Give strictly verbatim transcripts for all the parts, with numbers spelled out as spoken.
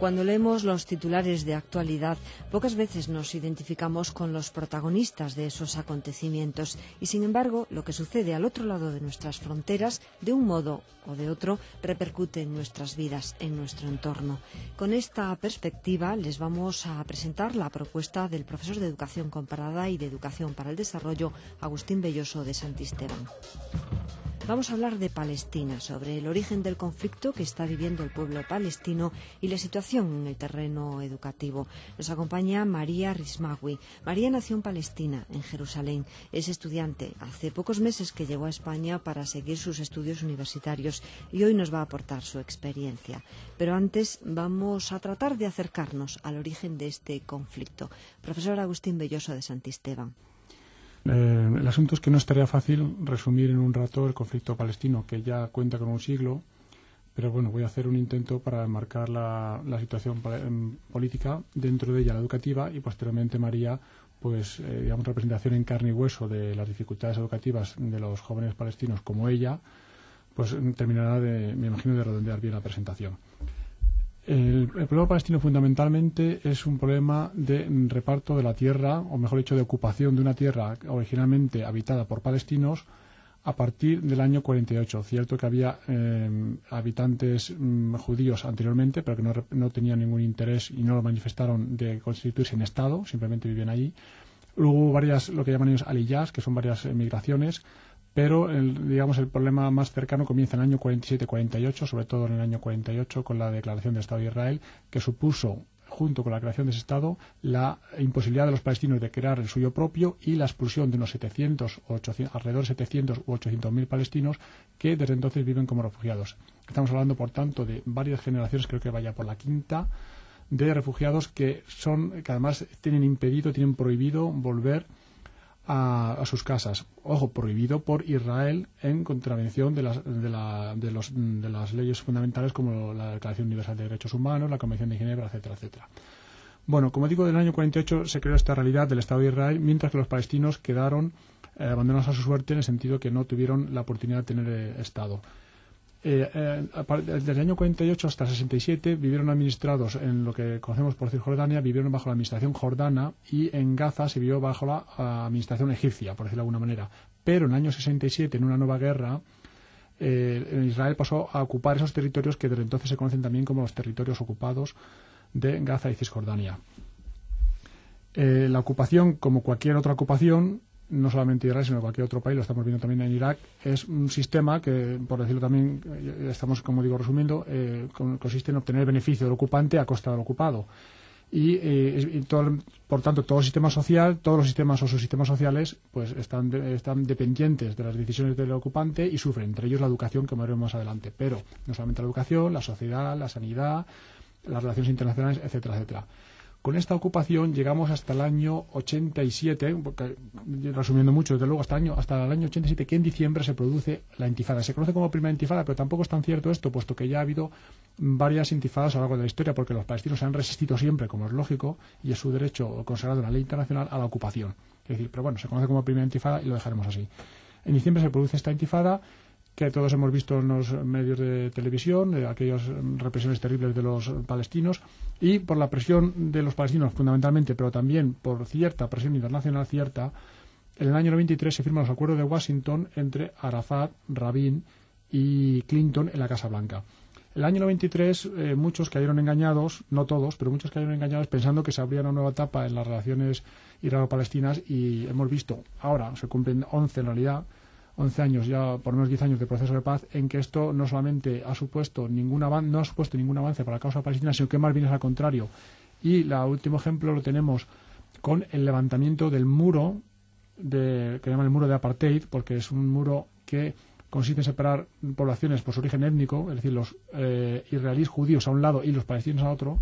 Cuando leemos los titulares de actualidad, pocas veces nos identificamos con los protagonistas de esos acontecimientos y, sin embargo, lo que sucede al otro lado de nuestras fronteras, de un modo o de otro, repercute en nuestras vidas, en nuestro entorno. Con esta perspectiva, les vamos a presentar la propuesta del profesor de Educación Comparada y de Educación para el Desarrollo, Agustín Belloso de Santisteban. Vamos a hablar de Palestina, sobre el origen del conflicto que está viviendo el pueblo palestino y la situación en el terreno educativo. Nos acompaña María Rismawi. María nació en Palestina, en Jerusalén. Es estudiante. Hace pocos meses que llegó a España para seguir sus estudios universitarios y hoy nos va a aportar su experiencia. Pero antes vamos a tratar de acercarnos al origen de este conflicto. Profesor Agustín Belloso de Santisteban. Eh, el asunto es que no estaría fácil resumir en un rato el conflicto palestino, que ya cuenta con un siglo, pero bueno, voy a hacer un intento para enmarcar la, la situación política, dentro de ella la educativa, y posteriormente María, pues, eh, digamos, representación en carne y hueso de las dificultades educativas de los jóvenes palestinos como ella, pues terminará, de, me imagino, de redondear bien la presentación. El, el problema palestino fundamentalmente es un problema de reparto de la tierra, o mejor dicho, de ocupación de una tierra originalmente habitada por palestinos a partir del año cuarenta y ocho. Cierto que había eh, habitantes mm, judíos anteriormente, pero que no, no tenían ningún interés y no lo manifestaron de constituirse en Estado, simplemente vivían allí. Luego hubo varias, lo que llaman ellos aliyás, que son varias migraciones, pero el, digamos, el problema más cercano comienza en el año cuarenta y siete cuarenta y ocho, sobre todo en el año cuarenta y ocho, con la declaración del Estado de Israel, que supuso, junto con la creación de ese Estado, la imposibilidad de los palestinos de crear el suyo propio y la expulsión de unos setecientos, ochocientos, alrededor de setecientos u ochocientos mil palestinos que desde entonces viven como refugiados. Estamos hablando, por tanto, de varias generaciones, creo que vaya por la quinta, de refugiados que son, que además tienen impedido, tienen prohibido volver A, a sus casas. Ojo, prohibido por Israel en contravención de las, de, la, de, los, de las leyes fundamentales como la Declaración Universal de Derechos Humanos, la Convención de Ginebra, etcétera, etcétera. Bueno, como digo, del año cuarenta y ocho se creó esta realidad del Estado de Israel, mientras que los palestinos quedaron eh, abandonados a su suerte, en el sentido que no tuvieron la oportunidad de tener eh, Estado. Eh, eh, desde el año cuarenta y ocho hasta el sesenta y siete vivieron administrados en lo que conocemos por Cisjordania, vivieron bajo la administración jordana, y en Gaza se vivió bajo la uh, administración egipcia, por decirlo de alguna manera. Pero en el año sesenta y siete, en una nueva guerra, eh, Israel pasó a ocupar esos territorios que desde entonces se conocen también como los territorios ocupados de Gaza y Cisjordania. Eh, la ocupación, como cualquier otra ocupación, no solamente Israel, sino cualquier otro país, lo estamos viendo también en Irak, es un sistema que, por decirlo también, estamos, como digo, resumiendo, eh, consiste en obtener beneficio del ocupante a costa del ocupado. Y, eh, y todo, por tanto, todo el sistema social, todos los sistemas o subsistemas sociales, pues están, de, están dependientes de las decisiones del ocupante y sufren, entre ellos la educación, que veremos más adelante. Pero no solamente la educación, la sociedad, la sanidad, las relaciones internacionales, etcétera, etcétera. Con esta ocupación llegamos hasta el año ochenta y siete, porque, resumiendo mucho, desde luego hasta el, año, hasta el año ochenta y siete, que en diciembre se produce la intifada. Se conoce como primera intifada, pero tampoco es tan cierto esto, puesto que ya ha habido varias intifadas a lo largo de la historia, porque los palestinos se han resistido siempre, como es lógico, y es su derecho consagrado en la ley internacional, a la ocupación. Es decir, pero bueno, se conoce como primera intifada y lo dejaremos así. En diciembre se produce esta intifada, que todos hemos visto en los medios de televisión, de aquellas represiones terribles de los palestinos, y por la presión de los palestinos fundamentalmente, pero también por cierta presión internacional cierta, en el año noventa y tres se firman los acuerdos de Washington entre Arafat, Rabin y Clinton en la Casa Blanca. En el año noventa y tres eh, muchos cayeron engañados, no todos, pero muchos cayeron engañados pensando que se abría una nueva etapa en las relaciones israelo-palestinas, y hemos visto, ahora se cumplen once en realidad, once años, ya por unos diez años de proceso de paz, en que esto no solamente ha supuesto ningún avance, no ha supuesto ningún avance para la causa palestina, sino que más bien es al contrario. Y el último ejemplo lo tenemos con el levantamiento del muro, de, que llaman el muro de apartheid, porque es un muro que consiste en separar poblaciones por su origen étnico, es decir, los eh, israelíes judíos a un lado y los palestinos a otro.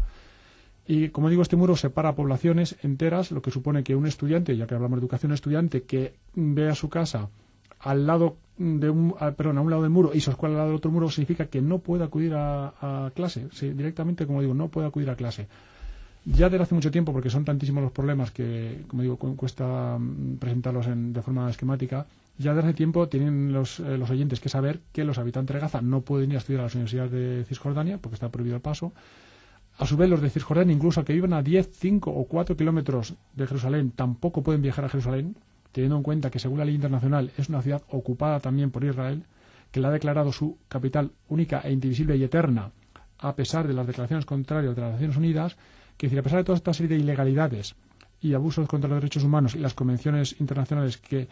Y, como digo, este muro separa poblaciones enteras, lo que supone que un estudiante, ya que hablamos de educación, estudiante que ve a su casa al lado de un, a, perdón, a un lado del muro y su escuela al lado del otro muro, significa que no puede acudir a, a clase. Sí, directamente, como digo, no puede acudir a clase. Ya desde hace mucho tiempo, porque son tantísimos los problemas que, como digo, cu cuesta presentarlos en, de forma esquemática, ya desde hace tiempo tienen los, eh, los oyentes que saber que los habitantes de Gaza no pueden ir a estudiar a las universidades de Cisjordania, porque está prohibido el paso. A su vez, los de Cisjordania, incluso que vivan a diez, cinco o cuatro kilómetros de Jerusalén, tampoco pueden viajar a Jerusalén, teniendo en cuenta que, según la ley internacional, es una ciudad ocupada también por Israel, que la ha declarado su capital única e indivisible y eterna, a pesar de las declaraciones contrarias de las Naciones Unidas, que decir, a pesar de toda esta serie de ilegalidades y abusos contra los derechos humanos y las convenciones internacionales que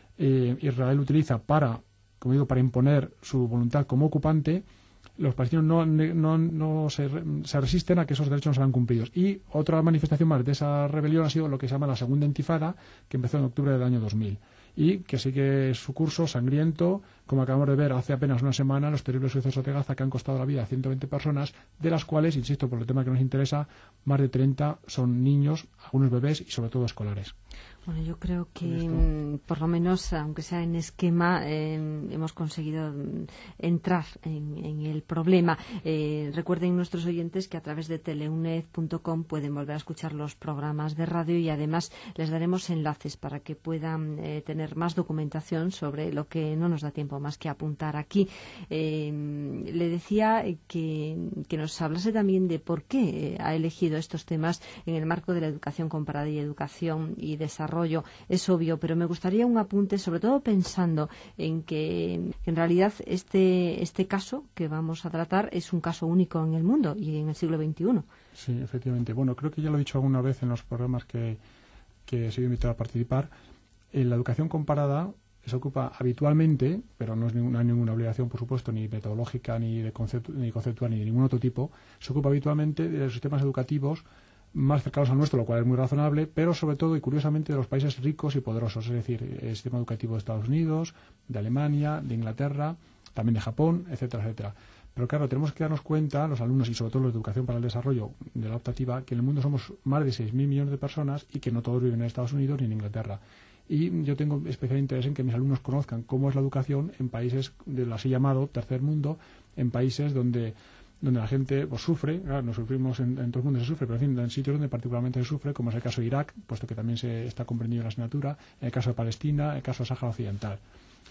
eh, Israel utiliza para, como digo, para imponer su voluntad como ocupante, los palestinos no, no, no se, se resisten a que esos derechos no sean cumplidos. Y otra manifestación más de esa rebelión ha sido lo que se llama la Segunda Intifada, que empezó en octubre del año dos mil. Y que sigue su curso sangriento, como acabamos de ver hace apenas una semana, los terribles sucesos de Gaza que han costado la vida a ciento veinte personas, de las cuales, insisto, por el tema que nos interesa, más de treinta son niños, algunos bebés y sobre todo escolares. Bueno, yo creo que por lo menos, aunque sea en esquema, eh, hemos conseguido entrar en, en el problema. Eh, recuerden nuestros oyentes que a través de teleuned punto com pueden volver a escuchar los programas de radio y además les daremos enlaces para que puedan eh, tener más documentación sobre lo que no nos da tiempo más que apuntar aquí. Eh, le decía que, que nos hablase también de por qué ha elegido estos temas en el marco de la educación comparada y educación y desarrollo. Es obvio, pero me gustaría un apunte, sobre todo pensando en que en realidad este, este caso que vamos a tratar es un caso único en el mundo y en el siglo veintiuno. Sí, efectivamente. Bueno, creo que ya lo he dicho alguna vez en los programas que, que he sido invitado a participar. En la educación comparada se ocupa habitualmente, pero no es ninguna, ninguna obligación, por supuesto, ni metodológica, ni, de conceptu, ni conceptual, ni de ningún otro tipo, se ocupa habitualmente de los sistemas educativos más cercanos al nuestro, lo cual es muy razonable, pero sobre todo y curiosamente de los países ricos y poderosos, es decir, el sistema educativo de Estados Unidos, de Alemania, de Inglaterra, también de Japón, etcétera, etcétera. Pero claro, tenemos que darnos cuenta, los alumnos y sobre todo los de Educación para el Desarrollo de la optativa, que en el mundo somos más de seis mil millones de personas y que no todos viven en Estados Unidos ni en Inglaterra. Y yo tengo especial interés en que mis alumnos conozcan cómo es la educación en países del así llamado tercer mundo, en países donde donde la gente pues, sufre, claro, no sufrimos en, en todo el mundo se sufre, pero en fin, en sitios donde particularmente se sufre, como es el caso de Irak, puesto que también se está comprendido en la asignatura, en el caso de Palestina, en el caso de Sáhara Occidental.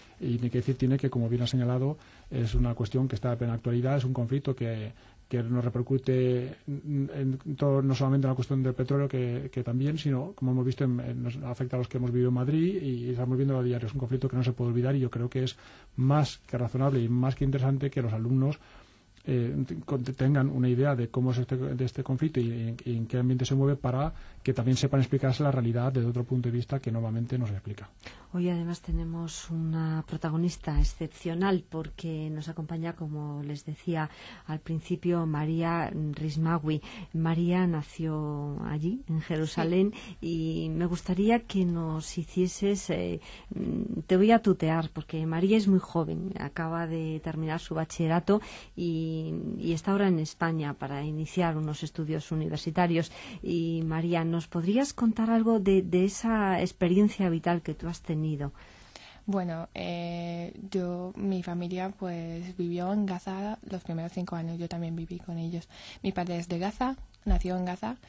Y hay que decir, tiene que, como bien ha señalado, es una cuestión que está en la actualidad, es un conflicto que, que nos repercute en, en todo, no solamente en la cuestión del petróleo, que, que también, sino, como hemos visto, en, en, nos afecta a los que hemos vivido en Madrid y estamos viendo a diario. Es un conflicto que no se puede olvidar y yo creo que es más que razonable y más que interesante que los alumnos Eh, tengan una idea de cómo es este, de este conflicto y en, y en qué ambiente se mueve para que también sepan explicarse la realidad desde otro punto de vista que normalmente no se explica. Hoy además tenemos una protagonista excepcional porque nos acompaña, como les decía al principio, María Rismawi. María nació allí, en Jerusalén, sí. Y me gustaría que nos hicieses, eh, te voy a tutear porque María es muy joven, acaba de terminar su bachillerato y y está ahora en España para iniciar unos estudios universitarios. Y María, ¿nos podrías contar algo de, de esa experiencia vital que tú has tenido? Bueno, eh, yo, mi familia pues vivió en Gaza los primeros cinco años, yo también viví con ellos. Mi padre es de Gaza, nació en Gaza,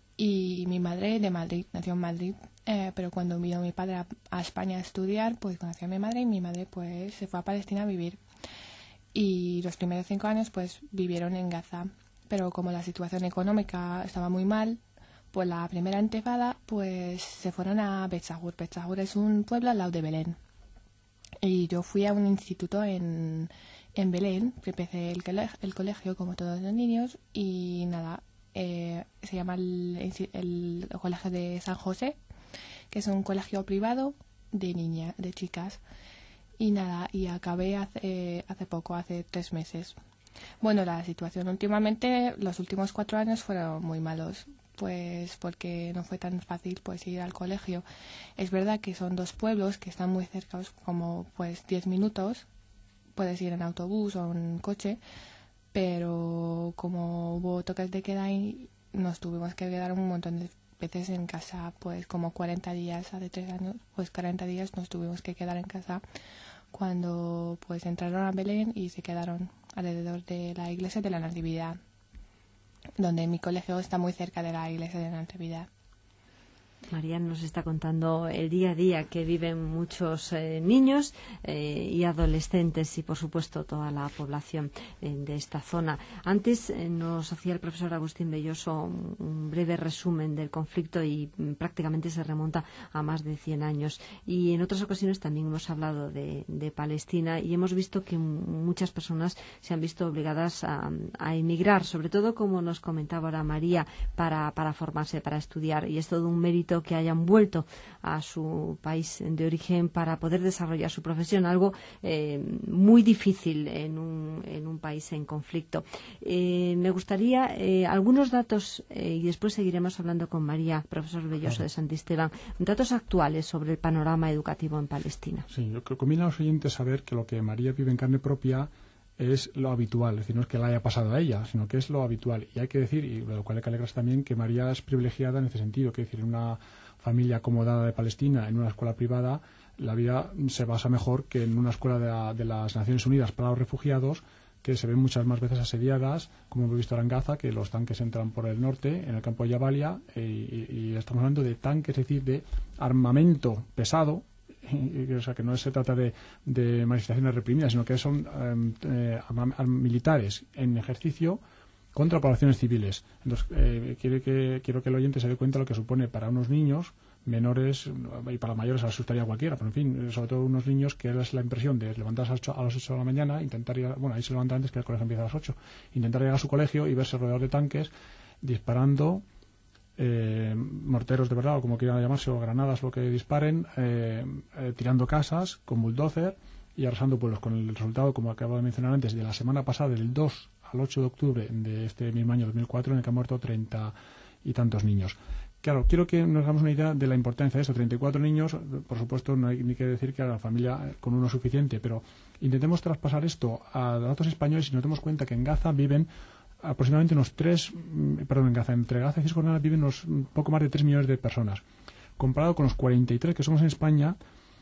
y mi madre de Madrid, nació en Madrid, eh, pero cuando vino mi padre a, a España a estudiar, pues conoció a mi madre y mi madre pues se fue a Palestina a vivir. Y los primeros cinco años pues vivieron en Gaza, pero como la situación económica estaba muy mal, pues la primera intifada pues se fueron a Bet Sahur. Bet Sahur es un pueblo al lado de Belén y yo fui a un instituto en, en Belén, empecé el, el colegio como todos los niños y nada, eh, se llama el, el, el colegio de San José, que es un colegio privado de niñas, de chicas. Y nada, y acabé hace, hace poco, hace tres meses. Bueno, la situación últimamente, los últimos cuatro años fueron muy malos, pues porque no fue tan fácil pues ir al colegio. Es verdad que son dos pueblos que están muy cerca, como pues diez minutos, puedes ir en autobús o en coche, pero como hubo toques de queda y nos tuvimos que quedar un montón de veces en casa, pues como cuarenta días, hace tres años, pues cuarenta días nos tuvimos que quedar en casa cuando pues entraron a Belén y se quedaron alrededor de la iglesia de la Natividad, donde mi colegio está muy cerca de la iglesia de la Natividad. María nos está contando el día a día que viven muchos eh, niños eh, y adolescentes y, por supuesto, toda la población eh, de esta zona. Antes eh, nos hacía el profesor Agustín Belloso un, un breve resumen del conflicto y mm, prácticamente se remonta a más de cien años. Y en otras ocasiones también hemos hablado de, de Palestina y hemos visto que muchas personas se han visto obligadas a, a emigrar, sobre todo, como nos comentaba ahora María, para, para formarse, para estudiar. Y es todo un mérito que hayan vuelto a su país de origen para poder desarrollar su profesión, algo eh, muy difícil en un, en un país en conflicto. Eh, me gustaría eh, algunos datos, eh, y después seguiremos hablando con María, profesor Belloso claro. de Santisteban, datos actuales sobre el panorama educativo en Palestina. Sí, yo creo que conviene a los oyentes saber que lo que María vive en carne propia es lo habitual, es decir, no es que le haya pasado a ella, sino que es lo habitual. Y hay que decir, y de lo cual hay que alegrarse también, que María es privilegiada en este sentido, que es decir, en una familia acomodada de Palestina, en una escuela privada, la vida se basa mejor que en una escuela de, la, de las Naciones Unidas para los refugiados, que se ven muchas más veces asediadas, como hemos visto ahora en Gaza, que los tanques entran por el norte, en el campo de Jabalia, y, y, y estamos hablando de tanques, es decir, de armamento pesado. O sea, que no se trata de, de manifestaciones reprimidas, sino que son eh, eh, militares en ejercicio contra poblaciones civiles. Entonces, eh, quiero, que, quiero que el oyente se dé cuenta de lo que supone para unos niños menores, y para mayores asustaría a cualquiera, pero en fin, sobre todo unos niños que es la impresión de levantarse a las ocho, a las ocho de la mañana, intentar ir, a, bueno, ahí se levanta antes, que el colegio empieza a las ocho, intentar llegar a su colegio y verse rodeado de tanques disparando Eh, morteros de verdad, o como quieran llamarse, o granadas, lo que disparen, eh, eh, tirando casas con bulldozer y arrasando pueblos, con el resultado, como acabo de mencionar antes, de la semana pasada, del dos al ocho de octubre de este mismo año dos mil cuatro, en el que han muerto treinta y tantos niños. Claro, quiero que nos hagamos una idea de la importancia de esto. treinta y cuatro niños, por supuesto, no hay ni que decir que a la familia con uno es suficiente, pero intentemos traspasar esto a datos españoles y nos demos cuenta que en Gaza viven aproximadamente unos tres, perdón, en Gaza, entre Gaza y Cisjordania viven unos poco más de tres millones de personas. Comparado con los cuarenta y tres que somos en España,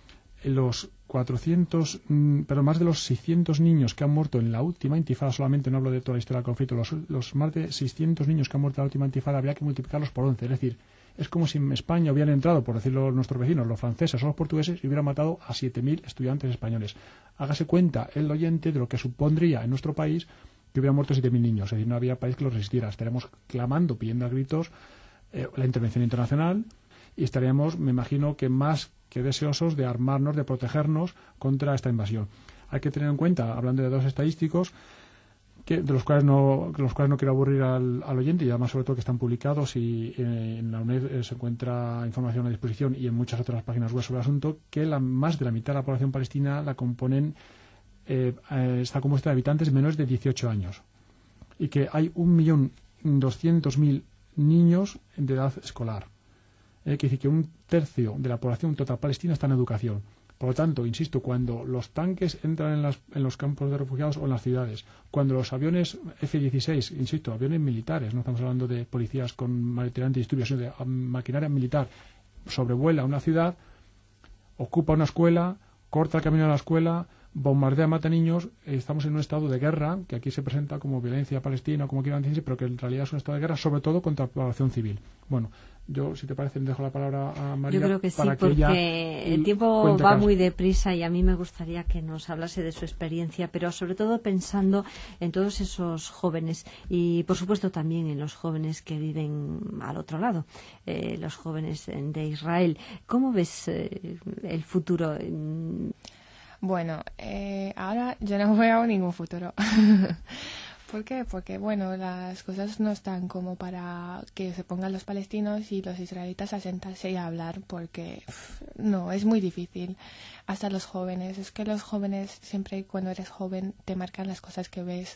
los cuatrocientos, pero más de los seiscientos niños que han muerto en la última intifada, solamente no hablo de toda la historia del conflicto, los, los más de seiscientos niños que han muerto en la última intifada habría que multiplicarlos por once. Es decir, es como si en España hubieran entrado, por decirlo nuestros vecinos, los franceses o los portugueses, y hubieran matado a siete mil estudiantes españoles. Hágase cuenta el oyente de lo que supondría en nuestro país que hubieran muerto siete mil niños, es decir, no había país que los resistiera. Estaríamos clamando, pidiendo a gritos eh, la intervención internacional y estaríamos, me imagino, que más que deseosos de armarnos, de protegernos contra esta invasión. Hay que tener en cuenta, hablando de datos estadísticos, que de los cuales no, de los cuales no quiero aburrir al, al oyente, y además sobre todo que están publicados y eh, en la UNED eh, se encuentra información a disposición y en muchas otras páginas web sobre el asunto, que la, más de la mitad de la población palestina la componen Eh, eh, está compuesta de habitantes menores de dieciocho años y que hay un millón doscientos mil niños de edad escolar. Eh, quiere decir que un tercio de la población total palestina está en educación. Por lo tanto, insisto, cuando los tanques entran en, las, en los campos de refugiados o en las ciudades, cuando los aviones F dieciséis, insisto, aviones militares, no estamos hablando de policías con material antidisturbios, sino de maquinaria militar, sobrevuela una ciudad, ocupa una escuela, corta el camino a la escuela, bombardea, mata niños, estamos en un estado de guerra, que aquí se presenta como violencia palestina, como quieran decirse, pero que en realidad es un estado de guerra, sobre todo contra la población civil. Bueno, yo, si te parece, le dejo la palabra a María. Yo creo que para sí, que porque ella el tiempo va caso. muy deprisa y a mí me gustaría que nos hablase de su experiencia, pero sobre todo pensando en todos esos jóvenes y, por supuesto, también en los jóvenes que viven al otro lado, eh, los jóvenes de Israel. ¿Cómo ves eh, el futuro? Bueno, eh, ahora yo no veo ningún futuro. ¿Por qué? Porque, bueno, las cosas no están como para que se pongan los palestinos y los israelitas a sentarse y a hablar, porque pff, no, es muy difícil. Hasta los jóvenes. Es que los jóvenes, siempre cuando eres joven, te marcan las cosas que ves.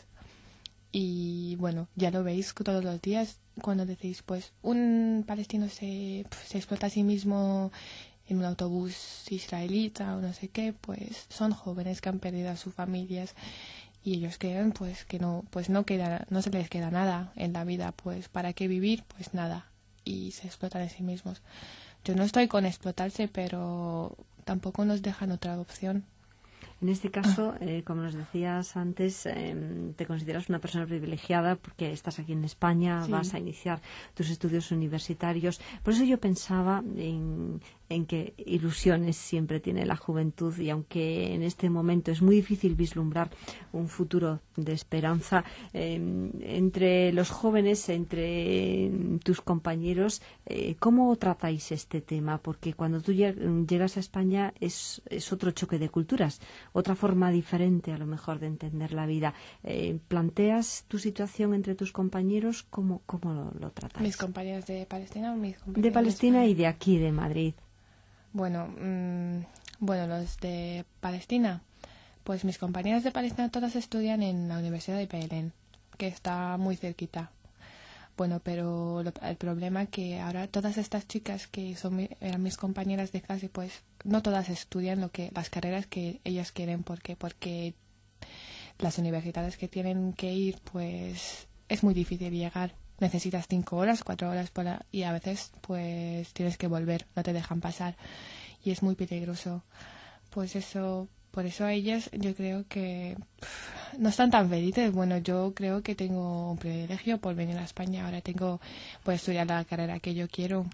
Y, bueno, ya lo veis todos los días cuando decís, pues, un palestino se, se explota a sí mismo en un autobús israelita o no sé qué, pues son jóvenes que han perdido a sus familias y ellos creen pues que no pues no queda no se les queda nada en la vida, pues para qué vivir, pues nada, y se explotan a sí mismos. Yo no estoy con explotarse, pero tampoco nos dejan otra opción. En este caso, eh, como nos decías antes, eh, te consideras una persona privilegiada porque estás aquí en España, sí. Vas a iniciar tus estudios universitarios. Por eso yo pensaba en, en que ilusiones siempre tiene la juventud, y aunque en este momento es muy difícil vislumbrar un futuro de esperanza, eh, entre los jóvenes, entre tus compañeros, eh, ¿cómo tratáis este tema? Porque cuando tú llegas a España es, es otro choque de culturas, otra forma diferente a lo mejor de entender la vida. Eh, ¿Planteas tu situación entre tus compañeros? ¿Cómo, cómo lo, lo tratáis? ¿Mis compañeros de Palestina o mis compañeros de Palestina de y de aquí, de Madrid? Bueno, mmm, bueno, los de Palestina, pues mis compañeros de Palestina todas estudian en la Universidad de Belén, que está muy cerquita. Bueno, pero lo, el problema es que ahora todas estas chicas que son mi, eran mis compañeras de clase, pues no todas estudian lo que las carreras que ellas quieren, porque porque las universidades que tienen que ir, pues es muy difícil llegar. Necesitas cinco horas, cuatro horas por la, y a veces pues tienes que volver, no te dejan pasar y es muy peligroso. Pues eso, por eso ellas yo creo que pff, no están tan felices. Bueno, yo creo que tengo un privilegio por venir a España. Ahora tengo, puedo estudiar la carrera que yo quiero.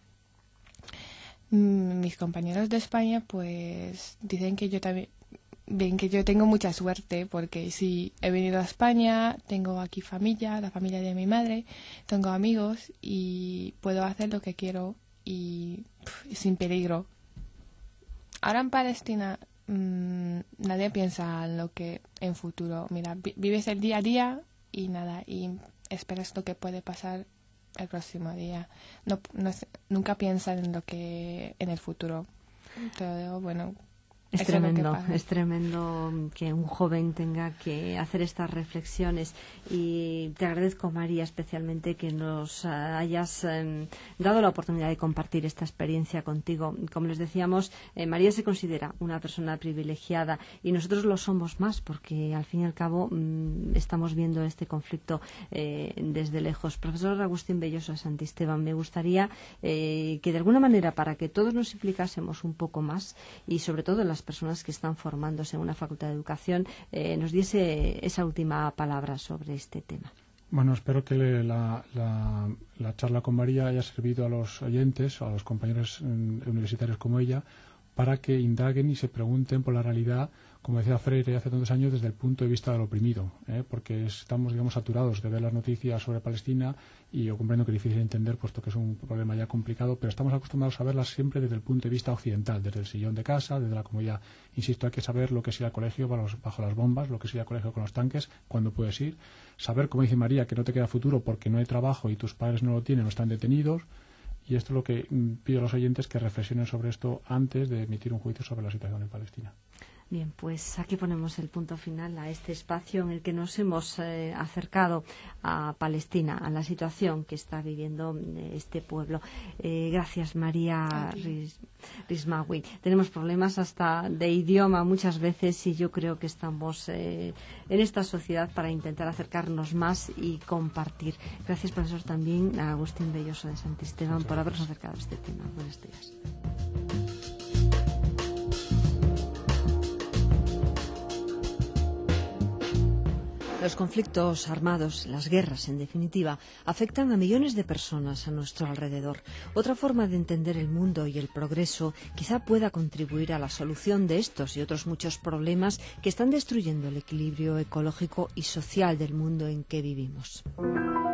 Mis compañeros de España pues dicen que yo también ven que yo tengo mucha suerte, porque sí, he venido a España, tengo aquí familia, la familia de mi madre, tengo amigos y puedo hacer lo que quiero y pff, sin peligro. Ahora en Palestina mmm, nadie piensa en lo que en futuro. Mira, vi- vives el día a día y nada, y esperas lo que puede pasar el próximo día. No, no nunca piensan en lo que en el futuro. Todo, bueno. Es tremendo, es tremendo que un joven tenga que hacer estas reflexiones, y te agradezco, María, especialmente que nos hayas eh, dado la oportunidad de compartir esta experiencia contigo. Como les decíamos, eh, María se considera una persona privilegiada y nosotros lo somos más, porque al fin y al cabo mmm, estamos viendo este conflicto eh, desde lejos. Profesor Agustín Belloso de Santisteban, me gustaría eh, que de alguna manera, para que todos nos implicásemos un poco más, y sobre todo en las personas que están formándose en una facultad de educación, eh, nos diese esa última palabra sobre este tema. Bueno, espero que le, la, la, la charla con María haya servido a los oyentes, a los compañeros mm, universitarios como ella, para que indaguen y se pregunten por la realidad, como decía Freire hace tantos años, desde el punto de vista del oprimido, ¿eh? Porque estamos, digamos, saturados de ver las noticias sobre Palestina, y yo comprendo que es difícil de entender, puesto que es un problema ya complicado, pero estamos acostumbrados a verlas siempre desde el punto de vista occidental, desde el sillón de casa, desde la comodidad. Insisto, hay que saber lo que es ir al colegio bajo, los, bajo las bombas, lo que es ir al colegio con los tanques, cuando puedes ir, saber, como dice María, que no te queda futuro porque no hay trabajo y tus padres no lo tienen o están detenidos. Y esto es lo que pido a los oyentes, que reflexionen sobre esto antes de emitir un juicio sobre la situación en Palestina. Bien, pues aquí ponemos el punto final a este espacio en el que nos hemos eh, acercado a Palestina, a la situación que está viviendo eh, este pueblo. Eh, gracias, María Rismawi. Tenemos problemas hasta de idioma muchas veces, y yo creo que estamos eh, en esta sociedad para intentar acercarnos más y compartir. Gracias, profesor, también a Agustín Belloso de Santisteban por habernos acercado a este tema. Buenos días. Los conflictos armados, las guerras, en definitiva, afectan a millones de personas a nuestro alrededor. Otra forma de entender el mundo y el progreso quizá pueda contribuir a la solución de estos y otros muchos problemas que están destruyendo el equilibrio ecológico y social del mundo en que vivimos.